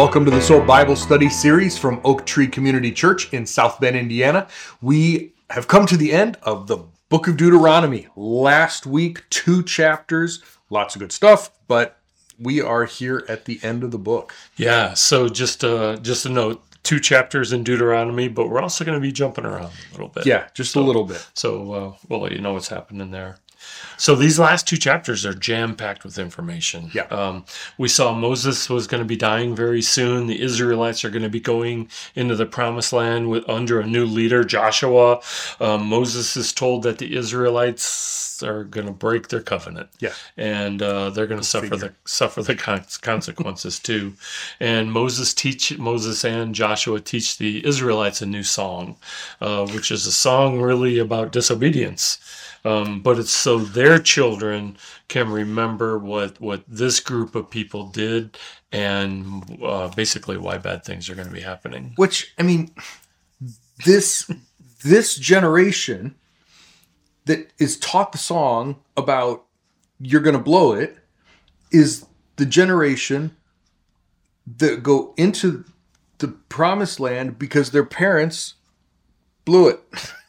Welcome to the Soul Bible Study Series from Oak Tree Community Church in South Bend, Indiana. We have come to the end of the book of Deuteronomy. Last week, 2 chapters, lots of good stuff, but we are here at the end of the book. Yeah, so just a note, 2 chapters in Deuteronomy, but we're also going to be jumping around a little bit. Yeah, just a little bit. So we'll let you know what's happening there. So these last 2 chapters are jam-packed with information. Yeah. We saw Moses was going to be dying very soon. The Israelites are going to be going into the promised land under a new leader, Joshua. Moses is told that the Israelites are going to break their covenant. Yeah. And they're going to suffer the consequences too. And Moses and Joshua teach the Israelites a new song, which is a song really about disobedience. But it's so their children can remember what this group of people did and basically why bad things are going to be happening. Which, I mean, this generation that is taught the song about you're going to blow it is the generation that go into the promised land because their parents blew it.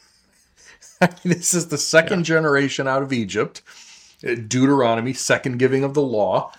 This is the second generation out of Egypt. Deuteronomy, second giving of the law.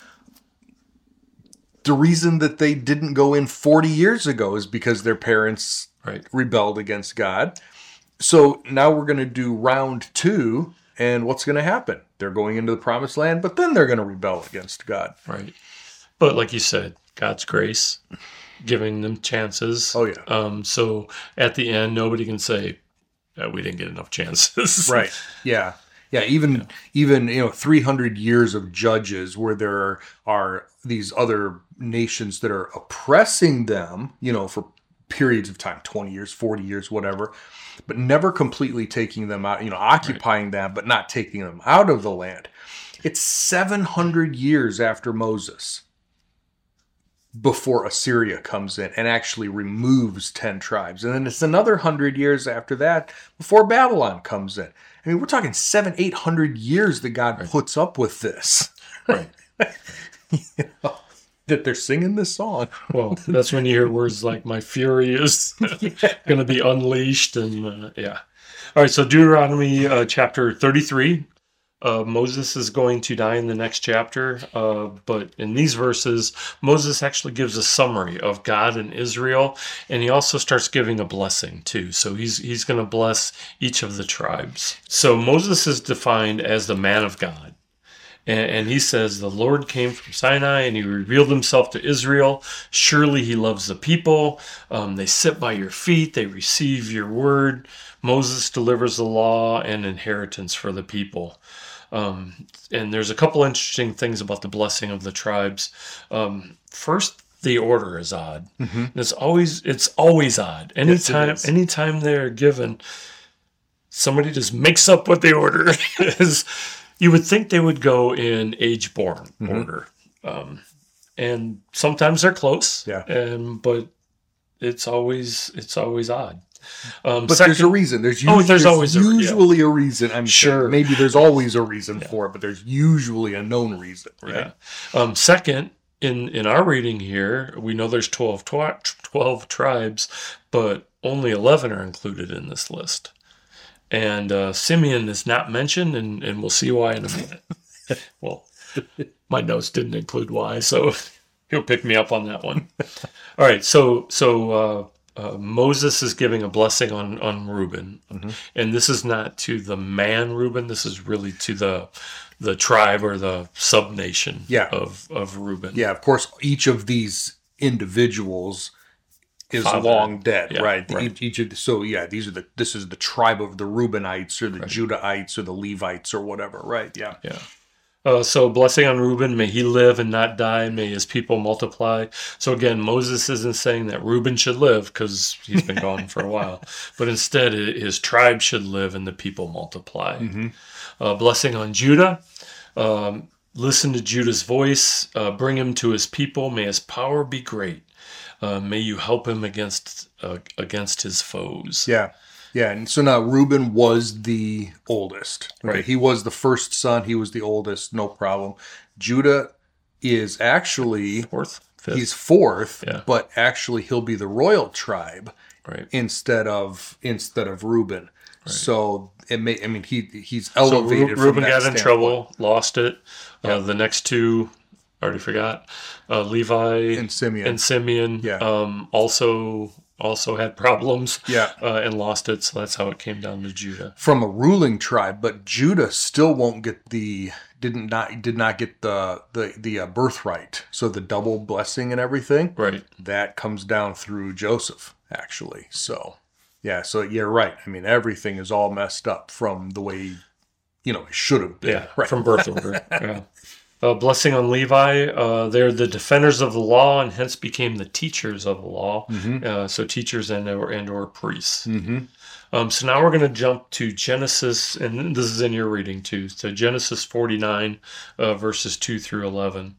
The reason that they didn't go in 40 years ago is because their parents rebelled against God. So now we're going to do round 2, and what's going to happen? They're going into the promised land, but then they're going to rebel against God. Right. But like you said, God's grace, giving them chances. Oh, yeah. So at the end, nobody can say, we didn't get enough chances. Right. Yeah. Yeah. Even 300 years of judges where there are these other nations that are oppressing them, for periods of time, 20 years, 40 years, whatever, but never completely taking them out, occupying them, but not taking them out of the land. It's 700 years after Moses before Assyria comes in and actually removes 10 tribes. And then it's another 100 years after that before Babylon comes in. I mean, we're talking 700-800 years that God puts up with this. Right. That they're singing this song. Well, that's when you hear words like, my fury is going to be unleashed. And All right, so Deuteronomy chapter 33. Moses is going to die in the next chapter, but in these verses, Moses actually gives a summary of God and Israel, and he also starts giving a blessing too. So he's going to bless each of the tribes. So Moses is defined as the man of God. And he says, the Lord came from Sinai and he revealed himself to Israel. Surely he loves the people. They sit by your feet. They receive your word. Moses delivers the law and inheritance for the people. And there's a couple interesting things about the blessing of the tribes. First, the order is odd. Mm-hmm. It's always odd. Anytime they're given, somebody just makes up what the order is. You would think they would go in age-born order. And sometimes they're close. Yeah. But it's always odd. But there's a reason. There's usually a reason. I'm sure maybe there's always a reason for it, but there's usually a known reason, right? Yeah. Second, in our reading here, we know there's 12 tribes, but only 11 are included in this list. And Simeon is not mentioned, and we'll see why in a minute. Well, my notes didn't include why, so he'll pick me up on that one. All right, so Moses is giving a blessing on Reuben, and this is not to the man Reuben. This is really to the tribe or the sub-nation of Reuben. Yeah, of course, each of these individuals is long dead, right? This is the tribe of the Reubenites or the Judahites or the Levites or whatever, right? Yeah. Yeah. So blessing on Reuben, may he live and not die, may his people multiply. So again, Moses isn't saying that Reuben should live because he's been gone for a while, but instead his tribe should live and the people multiply. Mm-hmm. Blessing on Judah, listen to Judah's voice, bring him to his people, may his power be great. May you help him against his foes. Yeah. Yeah, and so now Reuben was the oldest. Right. He was the first son. He was the oldest, no problem. Judah is actually fifth. He's fourth, Yeah. but actually he'll be the royal tribe Right. instead of Reuben. Right. So he's So elevated. from Reuben that got in standpoint. trouble, lost it. Yeah. The next two, I already forgot. Levi And Simeon. Yeah. Also had problems. Yeah. And lost it. So that's how it came down to Judah. From a ruling tribe, but Judah still won't get did not get the birthright. So the double blessing and everything, Right. that comes down through Joseph, actually. So yeah, so you're right. I mean, everything is all messed up from the way it should have been. Yeah. Right. From birth order. Yeah. Blessing on Levi. They're the defenders of the law, and hence became the teachers of the law. Mm-hmm. So teachers and/or priests. Mm-hmm. So now we're going to jump to Genesis, and this is in your reading too. So Genesis 49, verses 2 through 11.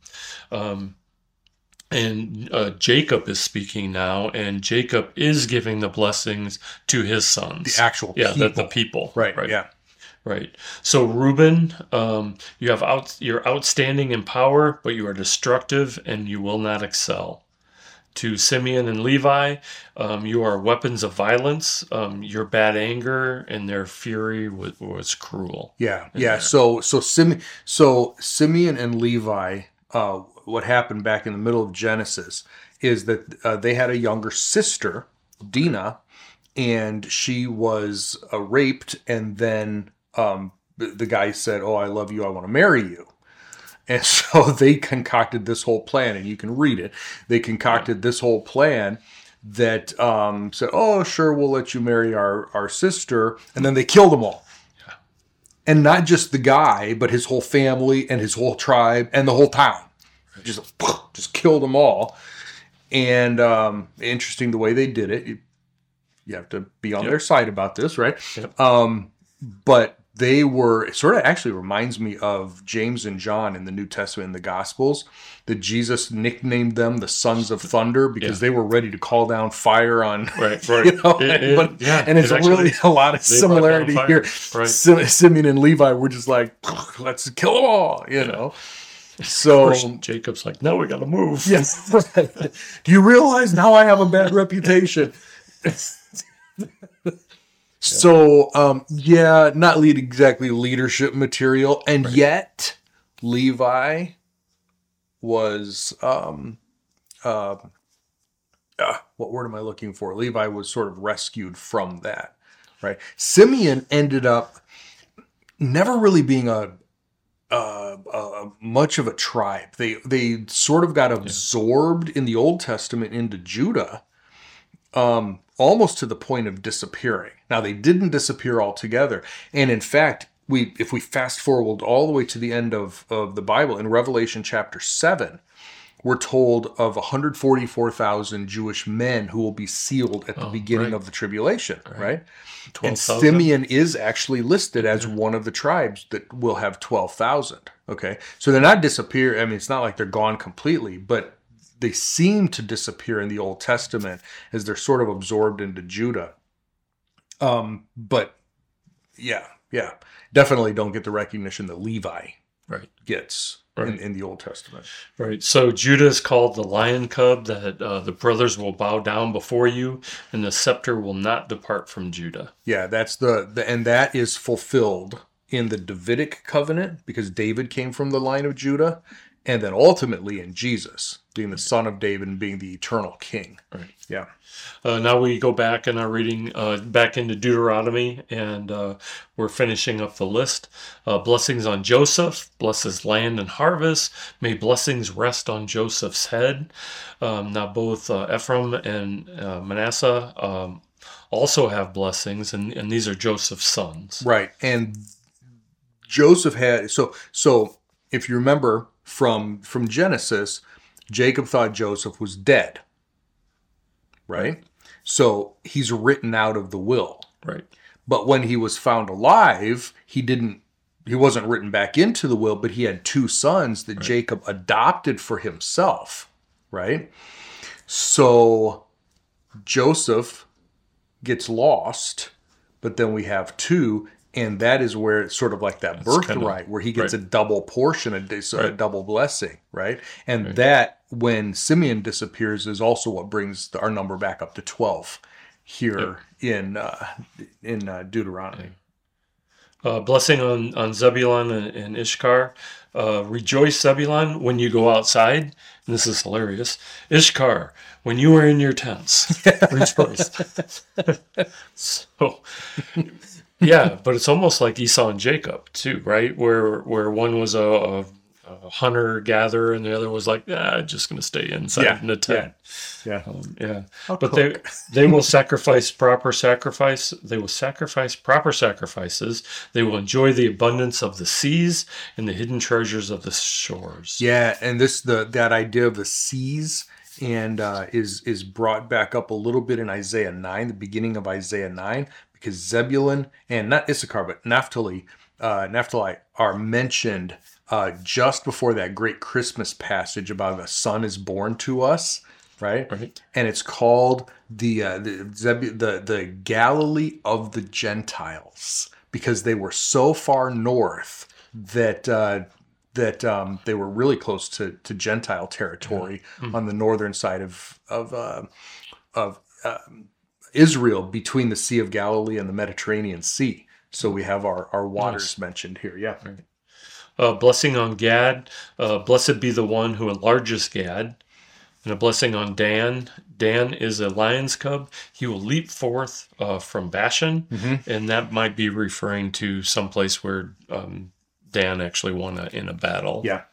And Jacob is speaking now, and Jacob is giving the blessings to his sons. The actual people. The people. Right. Right. Yeah. Right. So Reuben, you're outstanding in power, but you are destructive and you will not excel. To Simeon and Levi, you are weapons of violence. Your bad anger and their fury was cruel. Yeah. Yeah. So Simeon and Levi, what happened back in the middle of Genesis is that they had a younger sister, Dinah, and she was raped, and then the guy said, "Oh, I love you. I want to marry you." And so they concocted this whole plan, and you can read it. They concocted this whole plan that said, "Oh, sure, we'll let you marry our sister," and then they killed them all. Yeah. And not just the guy, but his whole family and his whole tribe and the whole town. Right. Just killed them all. And interesting the way they did it. You have to be on their side about this, right? Yep. But they were, it sort of actually reminds me of James and John in the New Testament in the Gospels, that Jesus nicknamed them the sons of thunder because they were ready to call down fire on, right. And it's really a lot of similarity here. Right. Simeon and Levi were just like, let's kill them all, you know. So Jacob's like, no, we got to move. Yes. Do you realize now I have a bad reputation? So, not exactly leadership material. And yet, Levi was, what word am I looking for? Levi was sort of rescued from that, right? Simeon ended up never really being much of a tribe. They sort of got absorbed in the Old Testament into Judah, almost to the point of disappearing. Now, they didn't disappear altogether. And in fact, if we fast forward all the way to the end of the Bible, in Revelation chapter 7, we're told of 144,000 Jewish men who will be sealed at the beginning of the tribulation, right? And Simeon is actually listed as one of the tribes that will have 12,000, okay? So they're not disappear. I mean, it's not like they're gone completely, but they seem to disappear in the Old Testament as they're sort of absorbed into Judah. But definitely don't get the recognition that Levi gets in the Old Testament. Right. So Judah is called the lion cub, that the brothers will bow down before you, and the scepter will not depart from Judah. Yeah, that's and that is fulfilled in the Davidic covenant, because David came from the line of Judah, and then ultimately in Jesus, being the son of David and being the eternal king. Right. Yeah. Now we go back in our reading back into Deuteronomy, and we're finishing up the list. Blessings on Joseph, blesses land and harvest. May blessings rest on Joseph's head. Now both Ephraim and Manasseh also have blessings, and these are Joseph's sons. Right. And Joseph had, so if you remember from Genesis, Jacob thought Joseph was dead. Right? So he's written out of the will. Right. But when he was found alive, he wasn't written back into the will, but he had two sons that Jacob adopted for himself. Right? So Joseph gets lost, but then we have two, and that is where it's sort of like that birthright, where he gets a double portion, a double blessing, right? And that when Simeon disappears is also what brings our number back up to 12 here in Deuteronomy. Blessing on Zebulun and Ishkar. Rejoice, Zebulun, when you go outside. And this is hilarious. Ishkar, when you are in your tents. Rejoice. So, yeah, but it's almost like Esau and Jacob, too, right? Where one was a hunter-gatherer and the other was like, just going to stay inside in the tent. Yeah. But they will sacrifice proper sacrifice. They will sacrifice proper sacrifices. They will enjoy the abundance of the seas and the hidden treasures of the shores. Yeah, and that idea of the seas and is brought back up a little bit in Isaiah 9, the beginning of Isaiah 9, because Zebulun and not Issachar but Naphtali are mentioned just before that great Christmas passage about a son is born to us, right? And it's called the Galilee of the Gentiles because they were so far north that they were really close to Gentile territory on the northern side of Israel, between the Sea of Galilee and the Mediterranean Sea. So we have our waters mentioned here. Yeah. Blessing on Gad. Blessed be the one who enlarges Gad. And a blessing on Dan. Dan is a lion's cub. He will leap forth from Bashan. And that might be referring to some place where Dan actually won in a battle. Yeah.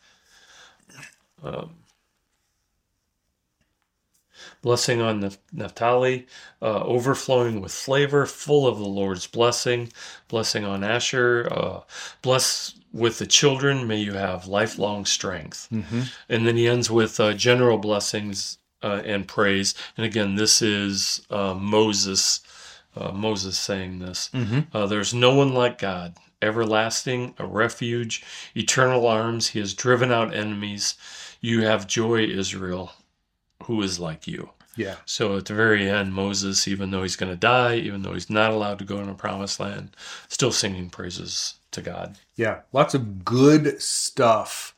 Blessing on Naphtali, overflowing with flavor, full of the Lord's blessing. Blessing on Asher, bless with the children, may you have lifelong strength. And then he ends with general blessings and praise. And again, this is Moses saying this. There's no one like God, everlasting, a refuge, eternal arms. He has driven out enemies. You have joy, Israel. Who is like you? Yeah. So at the very end, Moses, even though he's going to die, even though he's not allowed to go in the promised land, still singing praises to God. Yeah. Lots of good stuff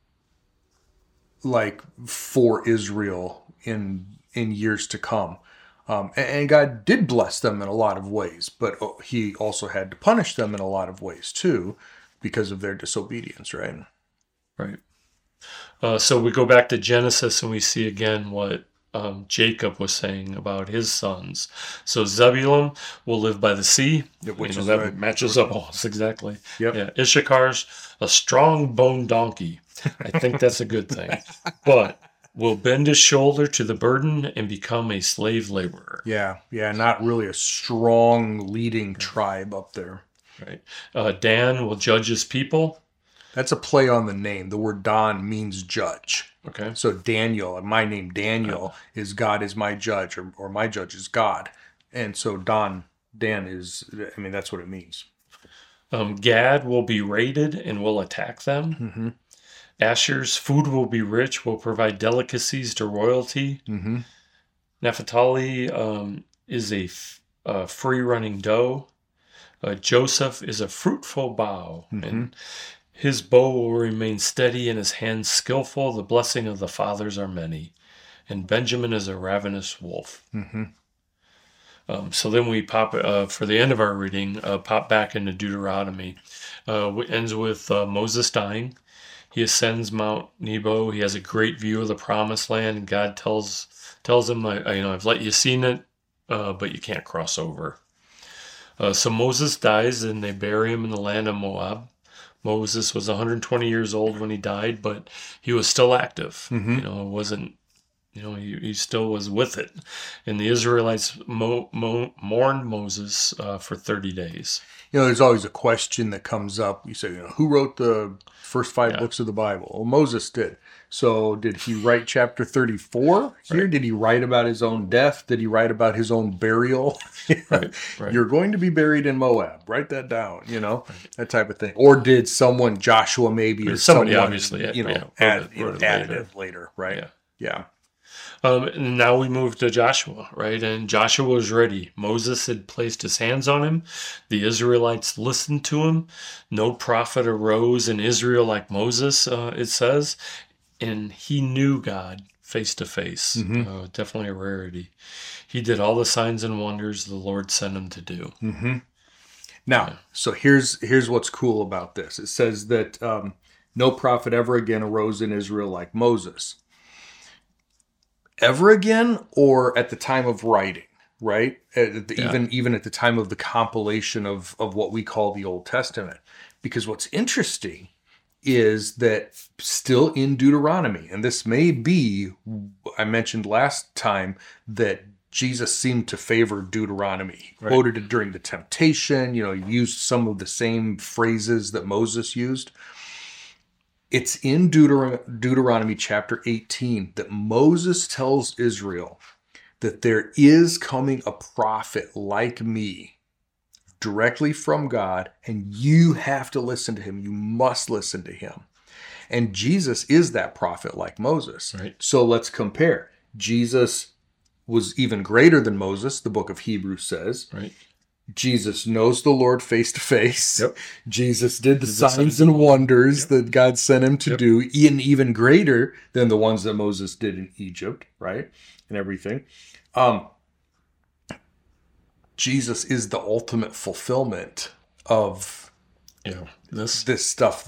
like for Israel in years to come. And God did bless them in a lot of ways, but he also had to punish them in a lot of ways too because of their disobedience, right? Right. So we go back to Genesis and we see again what Jacob was saying about his sons. So Zebulun will live by the sea, which matches up almost exactly. Yep. Yeah. Issachar's a strong-boned donkey. I think that's a good thing. But will bend his shoulder to the burden and become a slave laborer. Yeah. Not really a strong leading tribe up there. Right. Dan will judge his people. That's a play on the name. The word Dan means judge. Okay. So Daniel, my name Daniel, is God is my judge, or my judge is God. And so Dan is, that's what it means. Gad will be raided and will attack them. Asher's food will be rich, will provide delicacies to royalty. Naphtali is a free-running doe. Joseph is a fruitful bough. And his bow will remain steady and his hands skillful. The blessing of the fathers are many. And Benjamin is a ravenous wolf. So then we pop, for the end of our reading, pop back into Deuteronomy. It ends with Moses dying. He ascends Mount Nebo. He has a great view of the promised land. And God tells him, I've let you see it, but you can't cross over. So Moses dies and they bury him in the land of Moab. Moses was 120 years old when he died, but he was still active. It wasn't, he still was with it. And the Israelites mourned Moses for 30 days. There's always a question that comes up. You say, who wrote the first 5 books of the Bible? Well, Moses did. So did he write chapter 34 here? Right. Did he write about his own death? Did he write about his own burial? Right. You're going to be buried in Moab. Write that down, that type of thing. Or did someone, Joshua maybe, or somebody someone, obviously, added it later, right? Yeah. And now we move to Joshua, right? And Joshua was ready. Moses had placed his hands on him. The Israelites listened to him. No prophet arose in Israel like Moses, it says. and he knew God face to face. Definitely a rarity. He did all the signs and wonders the Lord sent him to do. Now, so here's what's cool about this. It says that no prophet ever again arose in Israel like Moses. Ever again, or at the time of writing, right? Even at the time of the compilation of what we call the Old Testament. Because what's interesting is that still in Deuteronomy, and this may be, I mentioned last time that Jesus seemed to favor Deuteronomy. He quoted it during the temptation. He used some of the same phrases that Moses used. It's in Deuteronomy chapter 18 that Moses tells Israel that there is coming a prophet like me, directly from God, and you have to listen to him. You must listen to him. And Jesus is that prophet like Moses. Right. So let's compare. Jesus was even greater than Moses, the book of Hebrews says. Right. Jesus knows the Lord face to face. Yep. Jesus did the signs and wonders that God sent him to do, even greater than the ones that Moses did in Egypt, right? And everything. Jesus is the ultimate fulfillment of this stuff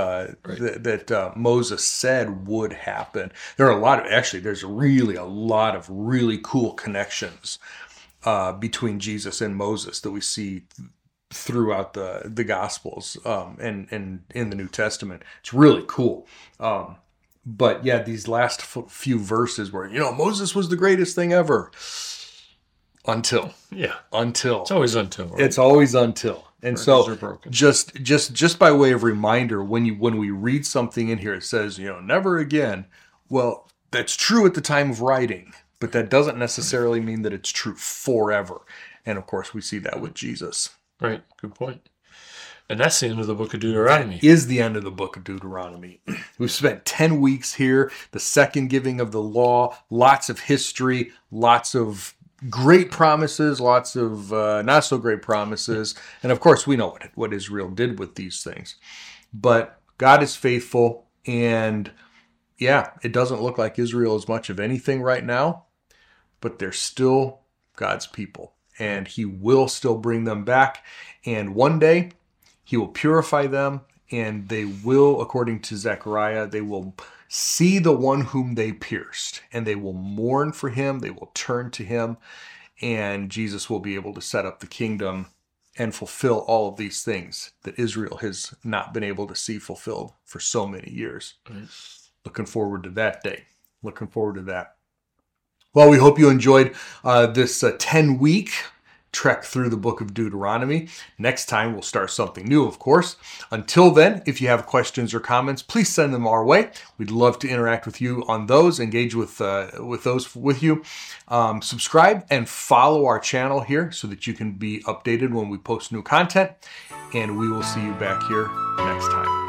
that Moses said would happen. There's really a lot of really cool connections between Jesus and Moses that we see throughout the Gospels and in the New Testament. It's really cool. But yeah, these last few verses where, Moses was the greatest thing ever. Until. It's always until. Right? It's always until. And so broken. just by way of reminder, when we read something in here, it says, never again. Well, that's true at the time of writing, but that doesn't necessarily mean that it's true forever. And of course, we see that with Jesus. Right. Good point. And that's the end of the book of Deuteronomy. That is the end of the book of Deuteronomy. We've spent 10 weeks here, the second giving of the law, lots of history, lots of great promises, lots of not so great promises. And of course, we know what Israel did with these things. But God is faithful. And yeah, it doesn't look like Israel is much of anything right now, but they're still God's people. And he will still bring them back. And one day, he will purify them. And they will, according to Zechariah, they will see the one whom they pierced, and they will mourn for him. They will turn to him, and Jesus will be able to set up the kingdom and fulfill all of these things that Israel has not been able to see fulfilled for so many years. Right. Looking forward to that day. Looking forward to that. Well, we hope you enjoyed this 10-week trek through the book of Deuteronomy. Next time, we'll start something new, of course. Until then, if you have questions or comments, please send them our way. We'd love to interact with you on those, engage with those with you. Subscribe and follow our channel here so that you can be updated when we post new content. And we will see you back here next time.